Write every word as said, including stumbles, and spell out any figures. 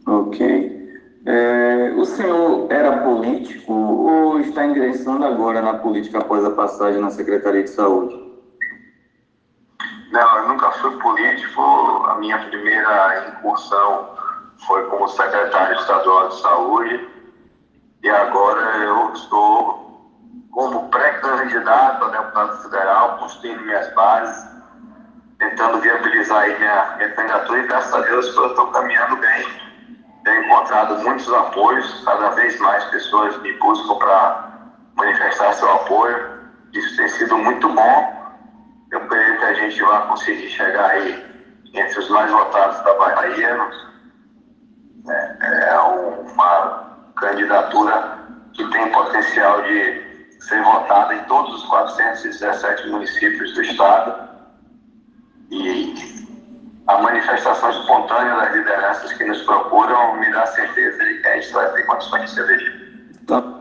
Ok. É, o senhor era político ou está ingressando agora na política após a passagem na Secretaria de Saúde? Não, eu nunca fui político. A minha primeira incursão foi como secretário estadual de saúde e agora eu estou como pré-candidato a deputado federal, construindo minhas bases, tentando viabilizar aí minha, minha candidatura e graças a Deus eu estou caminhando bem. Tenho encontrado muitos apoios, cada vez mais pessoas me buscam para manifestar seu apoio. Isso tem sido muito bom. Eu creio que a gente vai conseguir chegar aí entre os mais votados da Bahia. É, é uma candidatura que tem potencial de ser votada em todos os quatrocentos e dezessete municípios do estado. E a manifestação espontânea das lideranças que nos procuram me dá certeza de que a gente vai ter condições de se eleger. Tá.